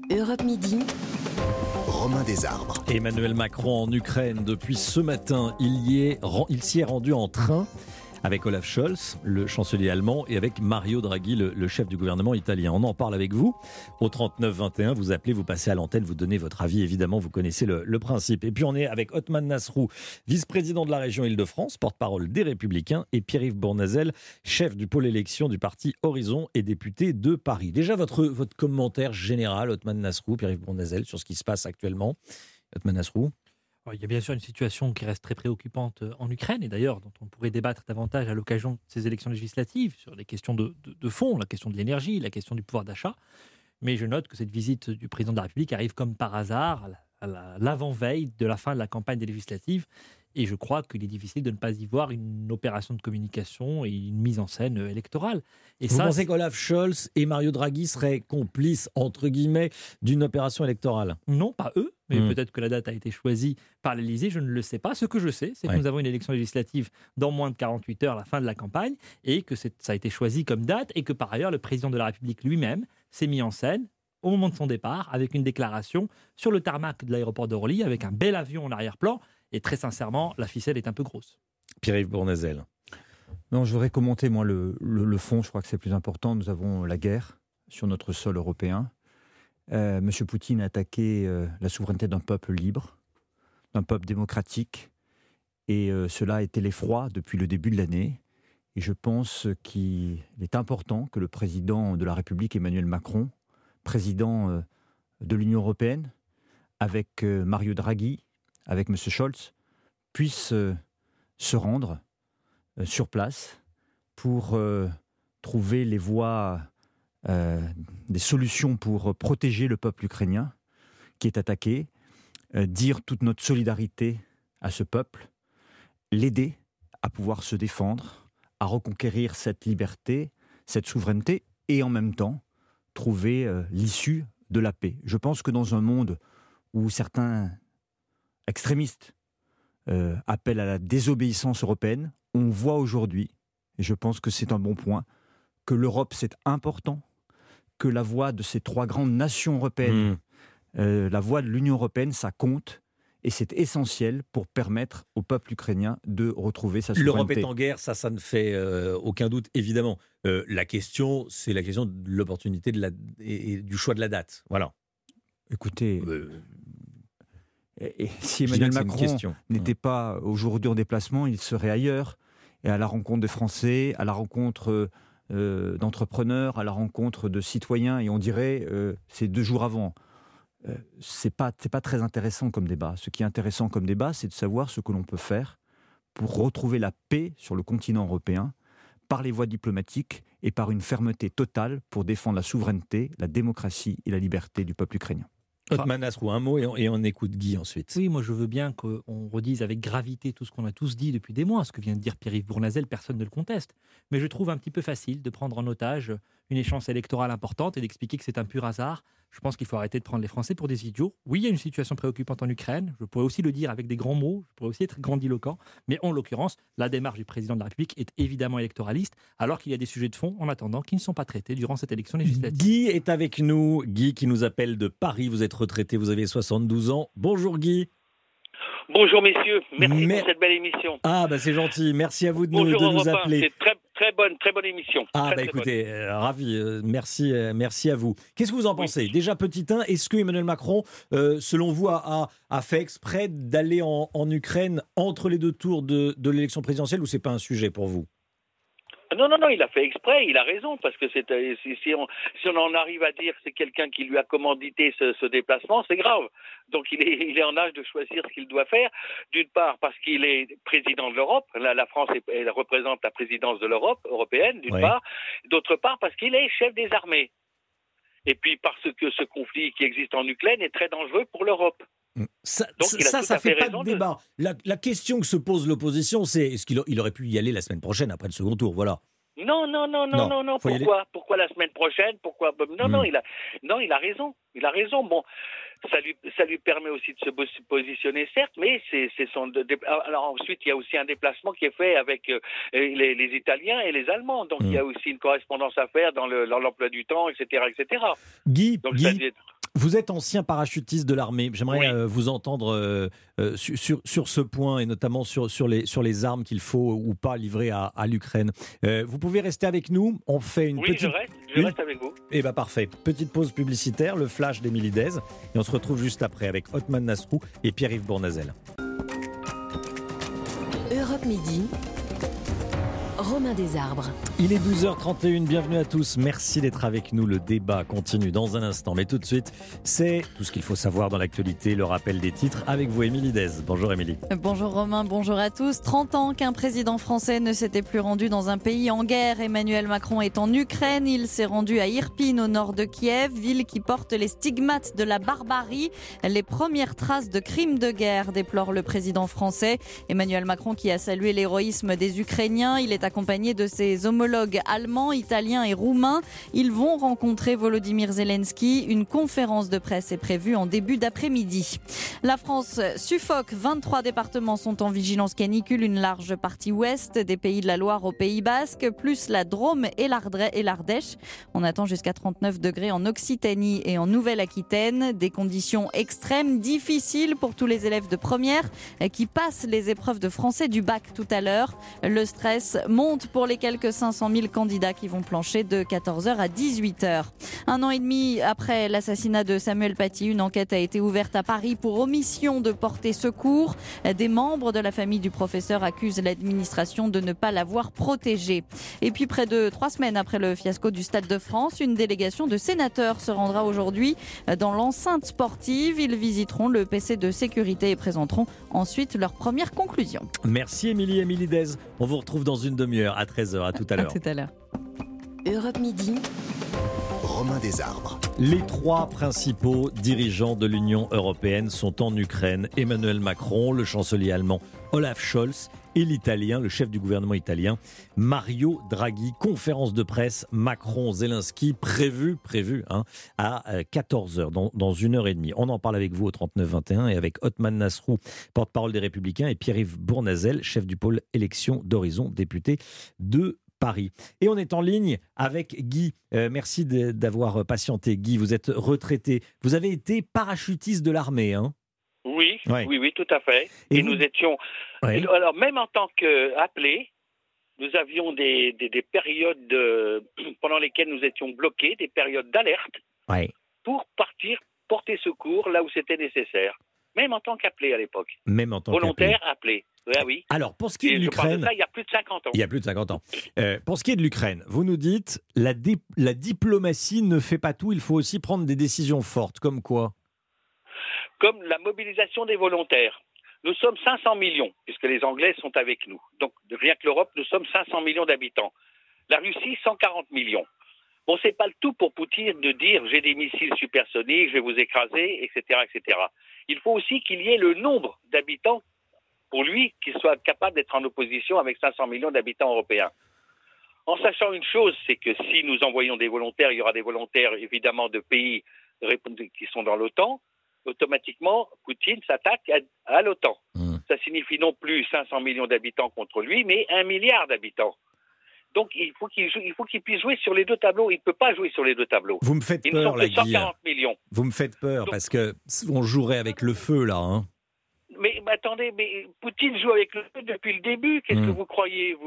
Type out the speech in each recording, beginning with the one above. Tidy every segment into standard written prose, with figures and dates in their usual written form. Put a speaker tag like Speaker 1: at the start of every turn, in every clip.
Speaker 1: Europe Midi.
Speaker 2: Romain Desarbres.
Speaker 3: Emmanuel Macron en Ukraine depuis ce matin. Il s'y est rendu en train avec Olaf Scholz, le chancelier allemand, et avec Mario Draghi, le chef du gouvernement italien. On en parle avec vous. Au 39-21, vous appelez, vous passez à l'antenne, vous donnez votre avis. Évidemment, vous connaissez le principe. Et puis on est avec Othmane Nasrou, vice-président de la région Île-de-France, porte-parole des Républicains, et Pierre-Yves Bournazel, chef du pôle élection du parti Horizon et député de Paris. Déjà, votre commentaire général, Othmane Nasrou, Pierre-Yves Bournazel, sur ce qui se passe actuellement. Othmane Nasrou.
Speaker 4: Il y a bien sûr une situation qui reste très préoccupante en Ukraine, et d'ailleurs dont on pourrait débattre davantage à l'occasion de ces élections législatives, sur des questions de fond, la question de l'énergie, la question du pouvoir d'achat. Mais je note que cette visite du président de la République arrive comme par hasard à l'avant-veille de la fin de la campagne des législatives, et je crois qu'il est difficile de ne pas y voir une opération de communication et une mise en scène électorale. Et
Speaker 3: vous pensez qu'Olaf Scholz et Mario Draghi seraient complices, entre guillemets, d'une opération électorale ?
Speaker 4: Non, pas eux, mais peut-être que la date a été choisie par l'Élysée, je ne le sais pas. Ce que je sais, c'est que nous avons une élection législative dans moins de 48 heures, la fin de la campagne, et que ça a été choisi comme date, et que par ailleurs, le président de la République lui-même s'est mis en scène au moment de son départ, avec une déclaration sur le tarmac de l'aéroport d'Orly, avec un bel avion en arrière-plan, et très sincèrement, la ficelle est un peu grosse.
Speaker 3: Pierre-Yves Bournazel.
Speaker 5: Non, je voudrais commenter, moi, le fond. Je crois que c'est plus important. Nous avons la guerre sur notre sol européen. M. Poutine a attaqué la souveraineté d'un peuple libre, d'un peuple démocratique. Et cela a été l'effroi depuis le début de l'année. Et je pense qu'il est important que le président de la République, Emmanuel Macron, président de l'Union européenne, avec Mario Draghi, avec M. Scholz, puisse se rendre sur place pour trouver les voies, des solutions pour protéger le peuple ukrainien qui est attaqué, dire toute notre solidarité à ce peuple, l'aider à pouvoir se défendre, à reconquérir cette liberté, cette souveraineté, et en même temps trouver l'issue de la paix. Je pense que dans un monde où certains extrémistes appellent à la désobéissance européenne, on voit aujourd'hui, et je pense que c'est un bon point, que l'Europe c'est important, que la voix de ces trois grandes nations européennes, la voix de l'Union européenne, ça compte, et c'est essentiel pour permettre au peuple ukrainien de retrouver sa souveraineté.
Speaker 3: L'Europe est en guerre, ça ne fait aucun doute, évidemment. La question, c'est la question de l'opportunité et du choix de la date. Voilà.
Speaker 5: Écoutez, et si Emmanuel Macron n'était pas aujourd'hui en déplacement, il serait ailleurs, et à la rencontre des Français, à la rencontre d'entrepreneurs, à la rencontre de citoyens, et on dirait c'est 2 jours avant. C'est pas très intéressant comme débat. Ce qui est intéressant comme débat, c'est de savoir ce que l'on peut faire pour retrouver la paix sur le continent européen par les voies diplomatiques et par une fermeté totale pour défendre la souveraineté, la démocratie et la liberté du peuple ukrainien.
Speaker 3: Othmane Nasrou, un mot et on écoute Guy ensuite.
Speaker 4: Oui, moi je veux bien qu'on redise avec gravité tout ce qu'on a tous dit depuis des mois. Ce que vient de dire Pierre-Yves Bournazel, personne ne le conteste. Mais je trouve un petit peu facile de prendre en otage une échéance électorale importante et d'expliquer que c'est un pur hasard. Je pense qu'il faut arrêter de prendre les Français pour des idiots. Oui, il y a une situation préoccupante en Ukraine. Je pourrais aussi le dire avec des grands mots. Je pourrais aussi être grandiloquent. Mais en l'occurrence, la démarche du président de la République est évidemment électoraliste, alors qu'il y a des sujets de fond, en attendant, qui ne sont pas traités durant cette élection législative.
Speaker 3: Guy est avec nous. Guy qui nous appelle de Paris. Vous êtes retraité, vous avez 72 ans. Bonjour Guy.
Speaker 6: Bonjour messieurs, merci pour cette belle émission.
Speaker 3: Ah bah c'est gentil, merci à vous de nous appeler.
Speaker 6: C'est très bonne émission.
Speaker 3: Ah bah écoutez, ravi, merci à vous. Qu'est-ce que vous en pensez ? Déjà petit 1, est-ce que Emmanuel Macron, selon vous, a fait exprès d'aller en Ukraine entre les 2 tours de l'élection présidentielle, ou c'est pas un sujet pour vous ?
Speaker 6: Non, il a fait exprès, il a raison, parce que si on en arrive à dire que c'est quelqu'un qui lui a commandité ce déplacement, c'est grave. Donc il est en âge de choisir ce qu'il doit faire, d'une part parce qu'il est président de l'Europe, la France elle représente la présidence de l'Europe européenne, d'une part, d'autre part parce qu'il est chef des armées. Et puis parce que ce conflit qui existe en Ukraine est très dangereux pour l'Europe.
Speaker 3: Ça fait pas de débat. La question que se pose l'opposition, c'est est-ce qu'il aurait pu y aller la semaine prochaine après le second tour, voilà.
Speaker 6: Non. Pourquoi la semaine prochaine ? Non, il a raison. Bon, ça lui permet aussi de se positionner, certes, mais c'est son. Alors ensuite, il y a aussi un déplacement qui est fait avec les Italiens et les Allemands. Donc il y a aussi une correspondance à faire dans l'emploi du temps, etc., etc.
Speaker 3: Guy, Vous êtes ancien parachutiste de l'armée. J'aimerais vous entendre sur ce point et notamment sur les armes qu'il faut ou pas livrer à l'Ukraine. Vous pouvez rester avec nous. On fait une petite...
Speaker 6: je reste avec vous.
Speaker 3: Eh bien parfait. Petite pause publicitaire, le flash d'Émilie Dez. Et on se retrouve juste après avec Othman Nasrou et Pierre-Yves Bournazel.
Speaker 1: Europe Midi. Romain Desarbres.
Speaker 3: Il est 12h31, bienvenue à tous. Merci d'être avec nous. Le débat continue dans un instant. Mais tout de suite, c'est tout ce qu'il faut savoir dans l'actualité, le rappel des titres avec vous, Émilie Dez. Bonjour Émilie.
Speaker 7: Bonjour Romain, bonjour à tous. 30 ans qu'un président français ne s'était plus rendu dans un pays en guerre. Emmanuel Macron est en Ukraine. Il s'est rendu à Irpin, au nord de Kiev, ville qui porte les stigmates de la barbarie. Les premières traces de crimes de guerre, déplore le président français. Emmanuel Macron qui a salué l'héroïsme des Ukrainiens. Il est accompagné de ses homologues allemands, italiens et roumains. Ils vont rencontrer Volodymyr Zelensky. Une conférence de presse est prévue en début d'après-midi. La France suffoque. 23 départements sont en vigilance canicule. Une large partie ouest des Pays de la Loire au Pays Basque, plus la Drôme et l'Ardèche. On attend jusqu'à 39 degrés en Occitanie et en Nouvelle-Aquitaine. Des conditions extrêmes, difficiles pour tous les élèves de première qui passent les épreuves de français du bac tout à l'heure. Le stress monte pour les quelques 500 000 candidats qui vont plancher de 14h à 18h. Un an et demi après l'assassinat de Samuel Paty, une enquête a été ouverte à Paris pour omission de porter secours. Des membres de la famille du professeur accusent l'administration de ne pas l'avoir protégé. Et puis près de 3 semaines après le fiasco du Stade de France, une délégation de sénateurs se rendra aujourd'hui dans l'enceinte sportive. Ils visiteront le PC de sécurité et présenteront ensuite leurs premières conclusions.
Speaker 3: Merci Émilie Dez. On vous retrouve dans une demi-heure à 13h. À tout à l'heure.
Speaker 7: À tout à l'heure.
Speaker 1: Europe Midi.
Speaker 2: Romain Desarbres.
Speaker 3: Les 3 principaux dirigeants de l'Union européenne sont en Ukraine. Emmanuel Macron, le chancelier allemand Olaf Scholz et l'italien, le chef du gouvernement italien, Mario Draghi. Conférence de presse Macron-Zelensky prévue à 14h, dans 1h30. On en parle avec vous au 39-21 et avec Othman Nasrou, porte-parole des Républicains, et Pierre-Yves Bournazel, chef du pôle élection d'Horizon, député de Paris. Et on est en ligne avec Guy. Merci d'avoir patienté. Guy, vous êtes retraité. Vous avez été parachutiste de l'armée, hein ?
Speaker 6: Oui,
Speaker 3: Ouais.
Speaker 6: oui, tout à fait.
Speaker 3: Et
Speaker 6: Et
Speaker 3: vous-
Speaker 6: nous étions...
Speaker 3: Oui.
Speaker 6: Alors, même en tant qu'appelés, nous avions des périodes pendant lesquelles nous étions bloqués, des périodes d'alerte
Speaker 3: Ouais.
Speaker 6: pour partir porter secours là où c'était nécessaire. Même en tant qu'appelé à l'époque.
Speaker 3: Même en tant qu'appelé.
Speaker 6: Volontaire, appelé. Ouais, oui.
Speaker 3: Alors, pour ce qui est de
Speaker 6: Et je parle de
Speaker 3: l'Ukraine...
Speaker 6: ça il y a plus de 50 ans.
Speaker 3: Il y a plus de 50 ans. Pour ce qui est de l'Ukraine, vous nous dites la diplomatie ne fait pas tout, il faut aussi prendre des décisions fortes. Comme quoi ?
Speaker 6: Comme la mobilisation des volontaires. Nous sommes 500 millions, puisque les Anglais sont avec nous. Donc, rien que l'Europe, nous sommes 500 millions d'habitants. La Russie, 140 millions. Bon, c'est pas le tout pour Poutine de dire j'ai des missiles supersoniques, je vais vous écraser, etc., etc. Il faut aussi qu'il y ait le nombre d'habitants pour lui qui soit capable d'être en opposition avec 500 millions d'habitants européens. En sachant une chose, c'est que si nous envoyons des volontaires, il y aura des volontaires évidemment de pays qui sont dans l'OTAN. Automatiquement, Poutine s'attaque à l'OTAN. Ça signifie non plus 500 millions d'habitants contre lui, mais 1 milliard d'habitants. Donc il faut qu'il puisse jouer sur les deux tableaux. Il ne peut pas jouer sur les deux tableaux.
Speaker 3: Vous me faites
Speaker 6: Ils ne sont
Speaker 3: peur,
Speaker 6: que
Speaker 3: là, Guy.
Speaker 6: 140 millions.
Speaker 3: Vous me faites peur
Speaker 6: Donc-
Speaker 3: parce que on jouerait avec le feu, là. Hein.
Speaker 6: Mais attendez, mais Poutine joue avec le feu depuis le début. Qu'est-ce que vous croyez, vous ?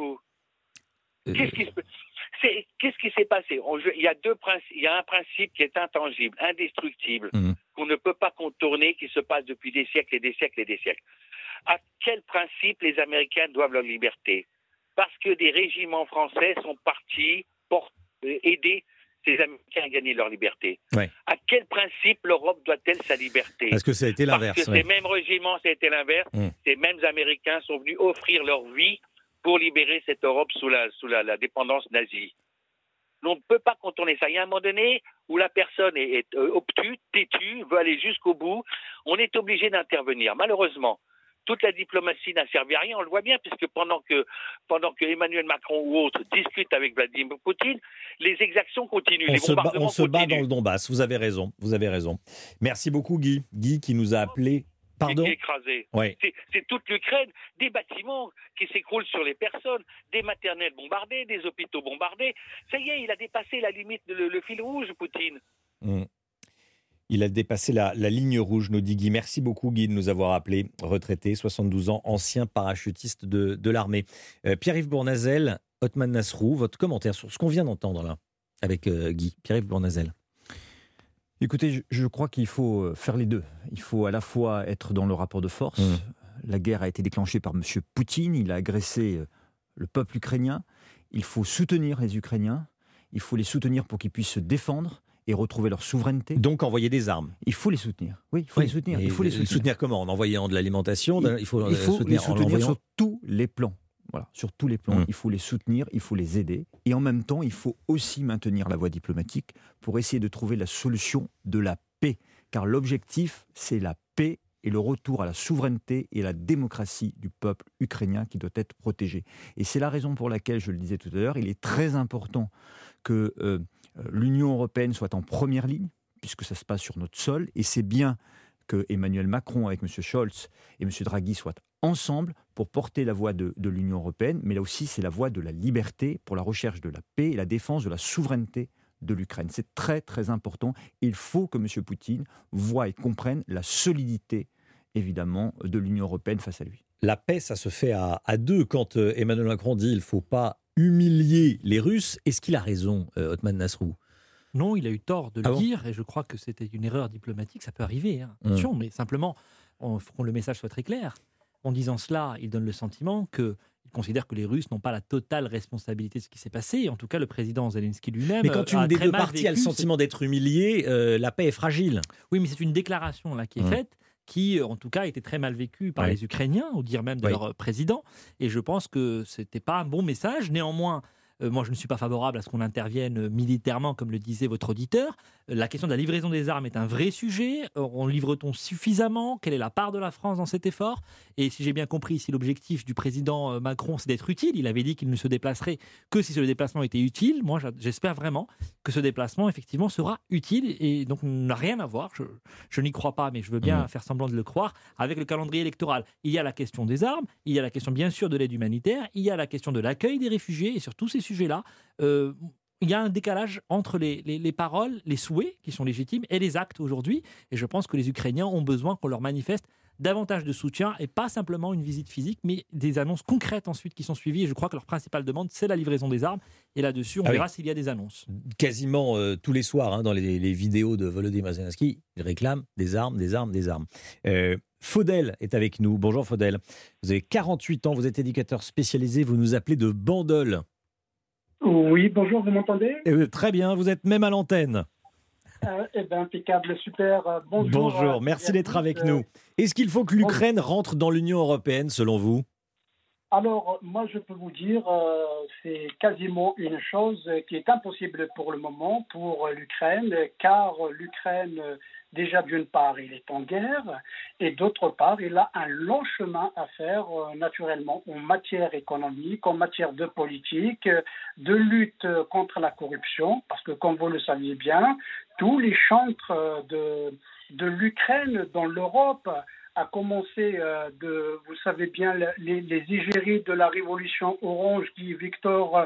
Speaker 6: Qu'est-ce qui s'est passé ? Il y a un principe qui est intangible, indestructible, qu'on ne peut pas contourner, qui se passe depuis des siècles et des siècles et des siècles. À quel principe les Américains doivent leur liberté ? Parce que des régiments français sont partis pour aider ces Américains à gagner leur liberté.
Speaker 3: Ouais.
Speaker 6: À quel principe l'Europe doit-elle sa liberté ?
Speaker 3: Parce que ça a été l'inverse.
Speaker 6: Parce que
Speaker 3: ouais.
Speaker 6: ces mêmes régiments, ça a été l'inverse. Ces mêmes Américains sont venus offrir leur vie pour libérer cette Europe sous la dépendance nazie. On ne peut pas contourner ça. Il y a un moment donné où la personne est obtuse, têtue, veut aller jusqu'au bout. On est obligé d'intervenir. Malheureusement, toute la diplomatie n'a servi à rien. On le voit bien, puisque pendant que Emmanuel Macron ou autres discutent avec Vladimir Poutine, les exactions continuent.
Speaker 3: On
Speaker 6: les
Speaker 3: se bat
Speaker 6: bombardements
Speaker 3: dans le Donbass. Vous avez raison. Merci beaucoup, Guy. Guy qui nous a appelé. Pardon ?
Speaker 6: écrasé.
Speaker 3: Ouais.
Speaker 6: C'est toute l'Ukraine, des bâtiments qui s'écroulent sur les personnes, des maternelles bombardées, des hôpitaux bombardés. Ça y est, il a dépassé la limite, le fil rouge, Poutine.
Speaker 3: Il a dépassé la ligne rouge, nous dit Guy. Merci beaucoup Guy de nous avoir appelés. Retraité, 72 ans, ancien parachutiste de l'armée. Pierre-Yves Bournazel, Othman Nasrou, votre commentaire sur ce qu'on vient d'entendre là avec Guy. Pierre-Yves Bournazel.
Speaker 5: Écoutez, je crois qu'il faut faire les deux. Il faut à la fois être dans le rapport de force. La guerre a été déclenchée par M. Poutine. Il a agressé le peuple ukrainien. Il faut soutenir les Ukrainiens. Il faut les soutenir pour qu'ils puissent se défendre et retrouver leur souveraineté.
Speaker 3: Donc envoyer des armes.
Speaker 5: Il faut les soutenir. Oui, il faut les soutenir. Il faut les soutenir
Speaker 3: comment? En envoyant de l'alimentation?
Speaker 5: Il faut les soutenir sur tous les plans. Voilà, sur tous les plans, il faut les soutenir, il faut les aider. Et en même temps, il faut aussi maintenir la voie diplomatique pour essayer de trouver la solution de la paix. Car l'objectif, c'est la paix et le retour à la souveraineté et à la démocratie du peuple ukrainien qui doit être protégé. Et c'est la raison pour laquelle, je le disais tout à l'heure, il est très important que l'Union européenne soit en première ligne, puisque ça se passe sur notre sol. Et c'est bien que Emmanuel Macron avec M. Scholz et M. Draghi soient ensemble pour porter la voix de l'Union européenne, mais là aussi c'est la voix de la liberté pour la recherche de la paix et la défense de la souveraineté de l'Ukraine. C'est très très important. Il faut que M. Poutine voie et comprenne la solidité, évidemment, de l'Union européenne face à lui.
Speaker 3: La paix, ça se fait à deux. Quand Emmanuel Macron dit qu'il ne faut pas humilier les Russes, est-ce qu'il a raison, Othman Nasrou?
Speaker 4: Non, il a eu tort de le dire, et je crois que c'était une erreur diplomatique, ça peut arriver, attention, mais simplement, il faut que le message soit très clair. En disant cela, il donne le sentiment qu'il considère que les Russes n'ont pas la totale responsabilité de ce qui s'est passé. En tout cas, le président Zelensky lui-même.
Speaker 3: Mais quand une des deux parties a le sentiment d'être humiliée, la paix est fragile.
Speaker 4: Oui, mais c'est une déclaration là qui est faite, qui, en tout cas, a été très mal vécue par les Ukrainiens, au dire même de leur président. Et je pense que ce n'était pas un bon message. Néanmoins, moi, je ne suis pas favorable à ce qu'on intervienne militairement, comme le disait votre auditeur. La question de la livraison des armes est un vrai sujet. En livre-t-on suffisamment? Quelle est la part de la France dans cet effort? Et si j'ai bien compris, si l'objectif du président Macron, c'est d'être utile, il avait dit qu'il ne se déplacerait que si ce déplacement était utile. Moi, j'espère vraiment que ce déplacement, effectivement, sera utile et donc n'a rien à voir. Je n'y crois pas, mais je veux bien faire semblant de le croire, avec le calendrier électoral. Il y a la question des armes, il y a la question, bien sûr, de l'aide humanitaire, il y a la question de l'accueil des réfugiés, et sur tous ces sujets-là, il y a un décalage entre les paroles, les souhaits qui sont légitimes et les actes aujourd'hui. Et je pense que les Ukrainiens ont besoin qu'on leur manifeste davantage de soutien et pas simplement une visite physique, mais des annonces concrètes ensuite qui sont suivies. Et je crois que leur principale demande, c'est la livraison des armes. Et là-dessus, on verra s'il y a des annonces.
Speaker 3: Quasiment tous les soirs, dans les vidéos de Volodymyr Zelensky, il réclame des armes, des armes, des armes. Faudel est avec nous. Bonjour Faudel. Vous avez 48 ans, vous êtes éducateur spécialisé, vous nous appelez de Bandol.
Speaker 8: Oui, bonjour, vous m'entendez?
Speaker 3: Très bien, vous êtes même à l'antenne.
Speaker 8: Impeccable, super.
Speaker 3: Bonjour, merci d'être avec nous. Est-ce qu'il faut que l'Ukraine rentre dans l'Union européenne, selon vous?
Speaker 8: Alors, moi, je peux vous dire, c'est quasiment une chose qui est impossible pour le moment pour l'Ukraine, car l'Ukraine, déjà d'une part, il est en guerre, et d'autre part, il a un long chemin à faire, naturellement, en matière économique, en matière de politique, de lutte contre la corruption, parce que, comme vous le saviez bien, tous les chantres de l'Ukraine dans l'Europe, a commencé vous savez bien, les égéries de la révolution orange qui Viktor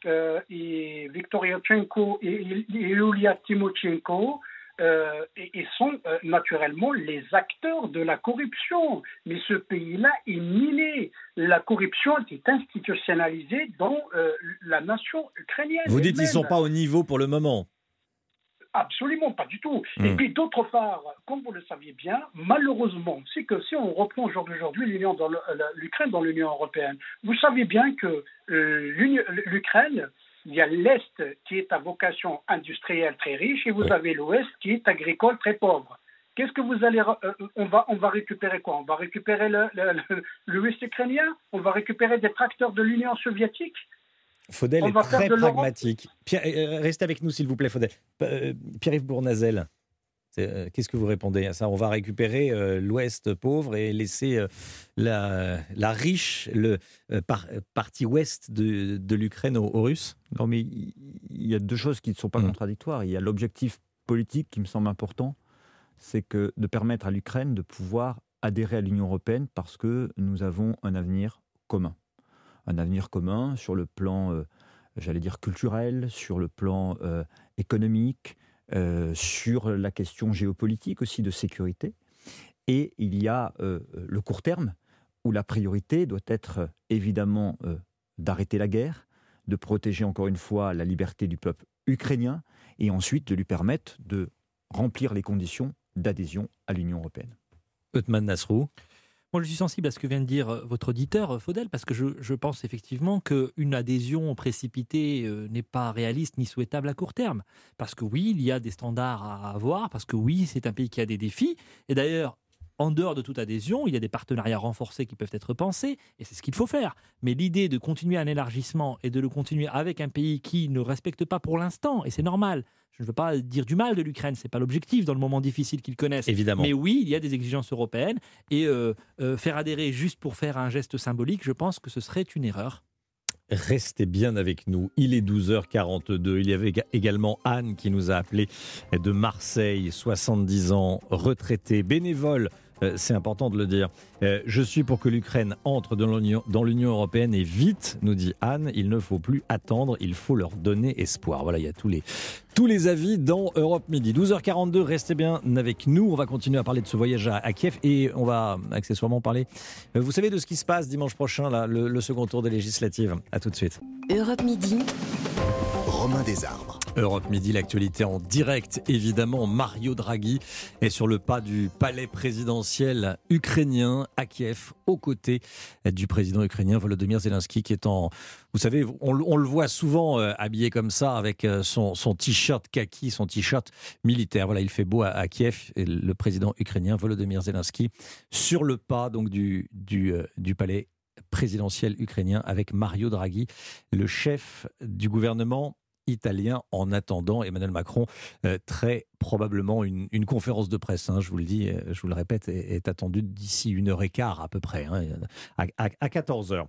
Speaker 8: Yanukovych et Yulia Tymoshenko et sont naturellement les acteurs de la corruption. Mais ce pays-là est miné. La corruption est institutionnalisée dans la nation ukrainienne.
Speaker 3: Vous dites qu'ils ne sont pas au niveau pour le moment?
Speaker 8: Absolument pas du tout. Et puis d'autre part, comme vous le saviez bien, malheureusement, c'est que si on reprend au jour d'aujourd'hui l'Ukraine dans l'Union européenne, vous savez bien que l'Ukraine, il y a l'Est qui est à vocation industrielle très riche et vous avez l'Ouest qui est agricole très pauvre. Qu'est-ce que vous allez... on va récupérer quoi? On va récupérer l'Ouest ukrainien? On va récupérer des tracteurs de l'Union soviétique?
Speaker 3: Faudel est très pragmatique. Restez avec nous, s'il vous plaît, Faudel. Pierre-Yves Bournazel, qu'est-ce que vous répondez à ça? On va récupérer l'Ouest pauvre et laisser la riche partie ouest de l'Ukraine aux Russes?
Speaker 5: Non, mais il y a deux choses qui ne sont pas contradictoires. Il y a l'objectif politique qui me semble important, c'est de permettre à l'Ukraine de pouvoir adhérer à l'Union européenne parce que nous avons un avenir commun. Un avenir commun sur le plan, j'allais dire, culturel, sur le plan économique, sur la question géopolitique aussi de sécurité. Et il y a le court terme, où la priorité doit être évidemment d'arrêter la guerre, de protéger encore une fois la liberté du peuple ukrainien, et ensuite de lui permettre de remplir les conditions d'adhésion à l'Union européenne.
Speaker 3: Othman Nasrou.
Speaker 4: Moi, je suis sensible à ce que vient de dire votre auditeur, Faudel, parce que je pense effectivement qu'une adhésion précipitée n'est pas réaliste ni souhaitable à court terme. Parce que oui, il y a des standards à avoir, parce que oui, c'est un pays qui a des défis. Et d'ailleurs, en dehors de toute adhésion, il y a des partenariats renforcés qui peuvent être pensés, et c'est ce qu'il faut faire. Mais l'idée de continuer un élargissement et de le continuer avec un pays qui ne respecte pas pour l'instant, et c'est normal, je ne veux pas dire du mal de l'Ukraine, ce n'est pas l'objectif dans le moment difficile qu'ils connaissent.
Speaker 3: Évidemment.
Speaker 4: Mais oui, il y a des exigences européennes, et faire adhérer juste pour faire un geste symbolique, je pense que ce serait une erreur.
Speaker 3: Restez bien avec nous, il est 12h42. Il y avait également Anne qui nous a appelé de Marseille, 70 ans, retraitée, bénévole. C'est important de le dire. Je suis pour que l'Ukraine entre dans l'Union européenne et vite, nous dit Anne. Il ne faut plus attendre, il faut leur donner espoir. Voilà, il y a tous les avis dans Europe Midi. 12h42, restez bien avec nous. On va continuer à parler de ce voyage à Kiev et on va accessoirement parler, vous savez, de ce qui se passe dimanche prochain, là, le second tour des législatives. À tout de suite.
Speaker 1: Europe Midi.
Speaker 2: Romain Desarbres.
Speaker 3: Europe Midi, l'actualité en direct, évidemment. Mario Draghi est sur le pas du palais présidentiel ukrainien à Kiev, aux côtés du président ukrainien Volodymyr Zelensky, qui est vous savez, on le voit souvent habillé comme ça, avec son t-shirt kaki, son t-shirt militaire. Voilà, il fait beau à Kiev, et le président ukrainien Volodymyr Zelensky sur le pas donc du palais présidentiel ukrainien avec Mario Draghi, le chef du gouvernement italien. En attendant, Emmanuel Macron, très probablement une conférence de presse, je vous le dis, je vous le répète, est attendue d'ici 1h15 à peu près, à 14h.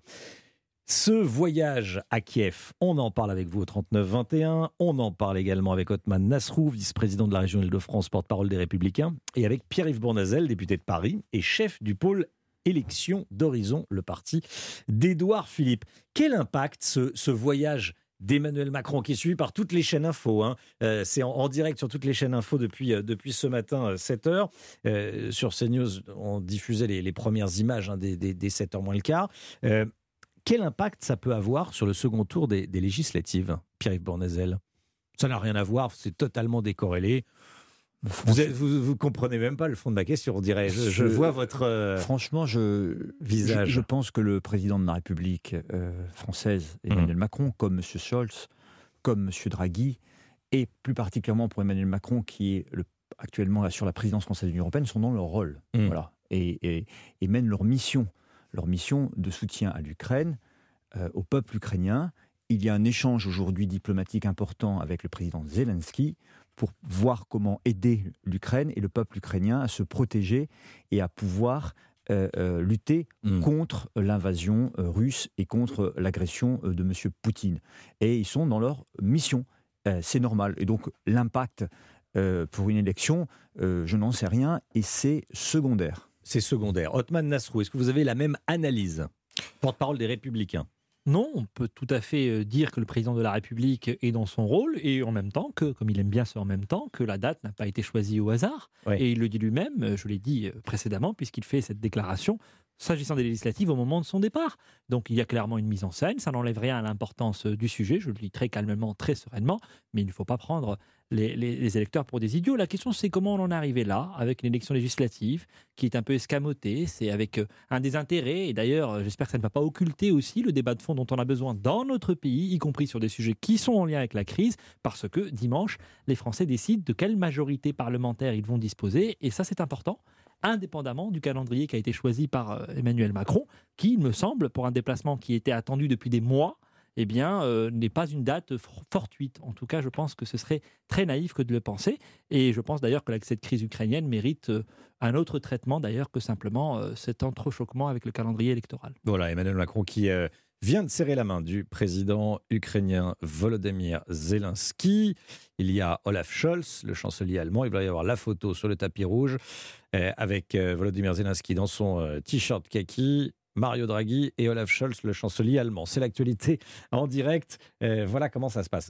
Speaker 3: Ce voyage à Kiev, on en parle avec vous au 39-21, on en parle également avec Othman Nasrou, vice-président de la région Île-de-France, porte-parole des Républicains, et avec Pierre-Yves Bournazel, député de Paris et chef du pôle élection d'Horizon, le parti d'Édouard Philippe. Quel impact ce voyage d'Emmanuel Macron, qui est suivi par toutes les chaînes info, c'est en direct sur toutes les chaînes info depuis ce matin, 7h. Sur CNews, on diffusait les premières images des 7h moins le quart. Quel impact ça peut avoir sur le second tour des législatives, Pierre-Yves Bournazel? Ça n'a rien à voir, c'est totalement décorrélé. Vous comprenez même pas le fond de ma question, on dirait. Je vois votre
Speaker 5: franchement,
Speaker 3: visage.
Speaker 5: Je pense que le président de la République française, Emmanuel Macron, comme M. Scholz, comme M. Draghi, et plus particulièrement pour Emmanuel Macron, qui est actuellement sur la présidence française de l'Union européenne, sont dans leur rôle. Voilà, et mènent leur mission de soutien à l'Ukraine, au peuple ukrainien. Il y a un échange aujourd'hui diplomatique important avec le président Zelensky pour voir comment aider l'Ukraine et le peuple ukrainien à se protéger et à pouvoir lutter contre l'invasion russe et contre l'agression de M. Poutine. Et ils sont dans leur mission. C'est normal. Et donc l'impact pour une élection, je n'en sais rien et c'est secondaire.
Speaker 3: C'est secondaire. Othman Nasrou, est-ce que vous avez la même analyse, porte-parole des Républicains?
Speaker 4: Non, on peut tout à fait dire que le président de la République est dans son rôle et en même temps que, comme il aime bien ça en même temps, que la date n'a pas été choisie au hasard. Oui. Et il le dit lui-même, je l'ai dit précédemment, puisqu'il fait cette déclaration s'agissant des législatives au moment de son départ. Donc il y a clairement une mise en scène, ça n'enlève rien à l'importance du sujet, je le dis très calmement, très sereinement, mais il ne faut pas prendre les électeurs pour des idiots. La question, c'est comment on en est arrivé là, avec une élection législative qui est un peu escamotée, c'est avec un désintérêt, et d'ailleurs, j'espère que ça ne va pas occulter aussi le débat de fond dont on a besoin dans notre pays, y compris sur des sujets qui sont en lien avec la crise, parce que dimanche, les Français décident de quelle majorité parlementaire ils vont disposer, et ça, c'est important, indépendamment du calendrier qui a été choisi par Emmanuel Macron, qui, il me semble, pour un déplacement qui était attendu depuis des mois, n'est pas une date fortuite. En tout cas, je pense que ce serait très naïf que de le penser. Et je pense d'ailleurs que cette crise ukrainienne mérite un autre traitement d'ailleurs que simplement cet entrechoquement avec le calendrier électoral.
Speaker 3: Voilà, Emmanuel Macron qui vient de serrer la main du président ukrainien Volodymyr Zelensky. Il y a Olaf Scholz, le chancelier allemand. Il va y avoir la photo sur le tapis rouge avec Volodymyr Zelensky dans son t-shirt kaki, Mario Draghi et Olaf Scholz, le chancelier allemand. C'est l'actualité en direct. Voilà comment ça se passe.